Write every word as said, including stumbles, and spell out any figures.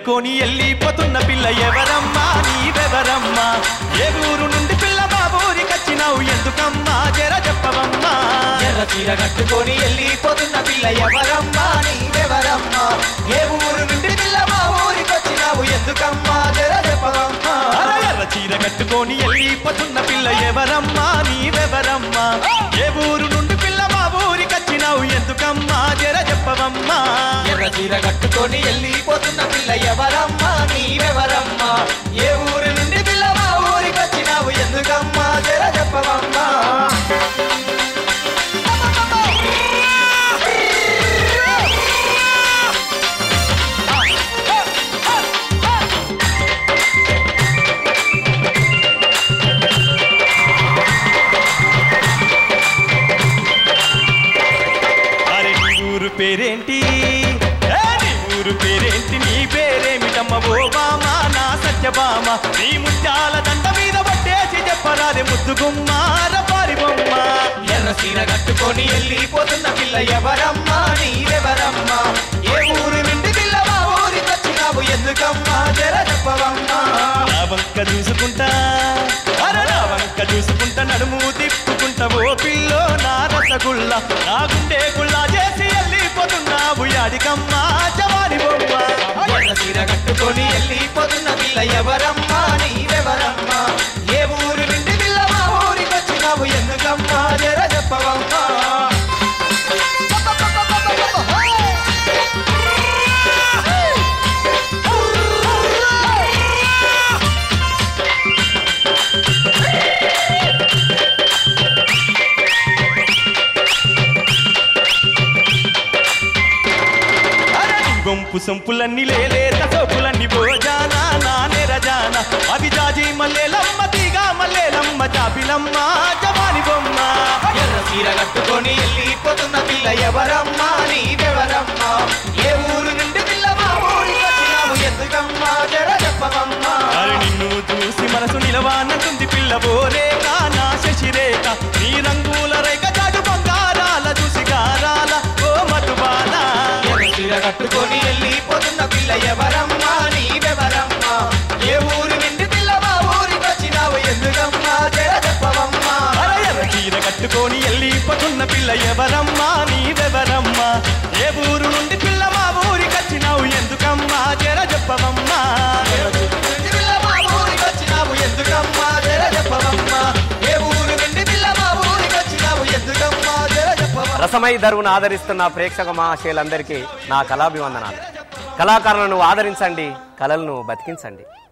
కట్టుకొని వెళ్ళిపోతున్న పిల్ల ఎవరమ్మా నీవెవరమ్మా ఏ ఊరు నుండి పిల్ల మా ఊరికొచ్చినావు ఎందుకమ్మా జర చెప్పవమ్మా ఎర్ర చీర కట్టుకొని వెళ్ళిపోతున్న పిల్ల ఎవరమ్మా నీవెవరమ్మా ఏ ఊరు నుండి పిల్ల మా ఊరికొచ్చినావు ఎందుకమ్మా జర చెప్పవమ్మా ఎర్ర చీర కట్టుకొని వెళ్ళిపోతున్న పిల్ల ఎవరమ్మా నీవెవరమ్మా ఏ ఊరు నుండి పిల్ల మా ఊరికొచ్చినావు ఎందుకమ్మా జర చెప్పవమ్మా ఎర్ర చీర కట్టుకొని వెళ్ళిపోతున్న పిల్ల ఎవరమ్మా నీవెవరమ్మా ఏ ఊరు నుండి పిల్ల మా ఊరికొచ్చినావు ఎందుకమ్మా జర చెప్పవమ్మా పేరేంటి నీ ఊరు పేరేంటి నీ పేరేమిటమ్మ ఓ బామ నా సత్యభామ నీ ముత్యాల దండ మీద పట్టేసి చెప్పరాదే ముద్దుగుమ్మార పారి బొమ్మ ఎర్ర చీర కట్టుకొని వెళ్ళిపోతున్న పిల్ల ఎవరమ్మా నీవెవరమ్మా ఏ ఊరు నుండి పిల్ల మా ఊరికొచ్చినావు ఎందుకమ్మా జర చెప్పవమ్మా నా వంక చూసుకుంటా అరే నా వంక చూసుకుంటా నడుము తిప్పుకుంటా ఓ పిల్లో నా రసగుల్ల నా గుండె గుల్లా చేసి వెళ్ళిపోతున్నావు యాడికమ్మా జవాని బొమ్మ ఎర్ర చీర కట్టుకొని వెళ్ళిపోతున్న పిల్ల ఎవరమ్మా నీవెవరమ్మా ఏ ఊరు నుండి పిల్ల మా ఊరికొచ్చినావు ఎందుకమ్మా జర చెప్పవమ్మా గొంపు సొంపులన్నీ లేలేత సోపులన్నీ భోజానా నానే రజాన అవి జాజి మల్లెలమ్మ తీగా మల్లెలమ్మ జాబిలమ్మ జవాని బొమ్మ ఎర్ర చీర కట్టుకొని వెళ్ళిపోతున్న పిల్ల ఎవరమ్మా నీవెవరమ్మా ఏ ఊరు నుండి పిల్ల మా ఊరికొచ్చినావు ఎందుకమ్మా జర చెప్పవమ్మా అరే నిన్ను చూసి మనసు నిలవానంటుంది పిల్ల బోరేక నా శశిరేఖ నీ రంగుల రేఖ చాటు బంగారాల చూసి గారాల ఓ మధుబాల ఎర్ర చీర కట్టుకొని వెళ్ళిపోతున్న పిల్ల ఎవరమ్మా నీవెవరమ్మా ఏ ఊరు నుండి పిల్ల మా ఊరికొచ్చినావు ఎందుకమ్మా జర చెప్పవమ్మా ఎర్ర చీర కట్టుకొని వెళ్ళిపోతున్న పిల్ల ఎవరమ్మా నీవెవరమ్మా ఏ ఊరు నుండి పిల్ల మా ఊరికొచ్చినావు ఎందుకమ్మా జర చెప్పవమ్మా పిల్ల మా ఊరికొచ్చినావు ఎందుకమ్మా జర చెప్పవమ్మా ఏ ఊరు నుండి పిల్ల మా ఊరికొచ్చినావు ఎందుకమ్మా జర చెప్పవమ్మా రసమై దరువును ఆదరిస్తున్న ప్రేక్షక మహాశయులందరికీ నా కళాభివందనాలు. కళాకారులను ఆదరించండి, కళలను బతికించండి.